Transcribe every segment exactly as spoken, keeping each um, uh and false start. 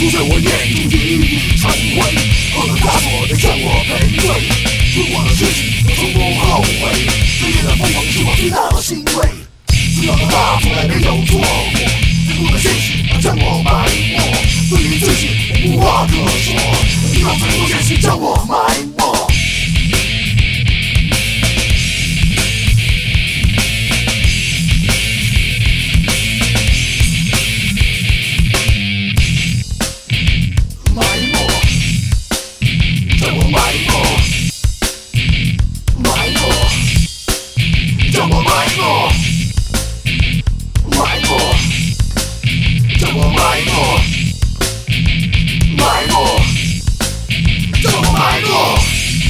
出在我眼中一一忏悔，后来枷锁的向我赔罪，做过的事情我从不后悔，这夜的疯狂是我最大的欣慰。知道的话从来没有错过，最后的现实它将我埋没，对于自己我无话可说，直到最后现实将我埋没。将我埋没，埋没，将我埋没，埋没，将我埋没。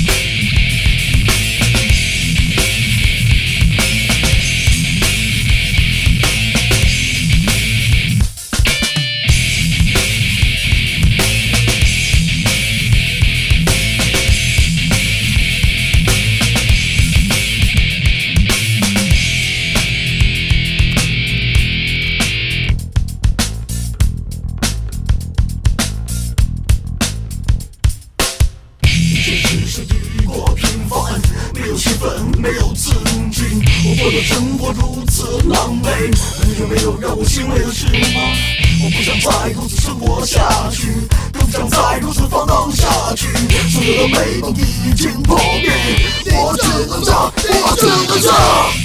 是雨过平凡，没有兴奋，没有刺激，我过的生活如此狼狈，人生没有让我欣慰的事吗？我不想再如此生活下去，更不想再如此放荡下去，所有的美梦已经破灭，我只能唱，我只能唱。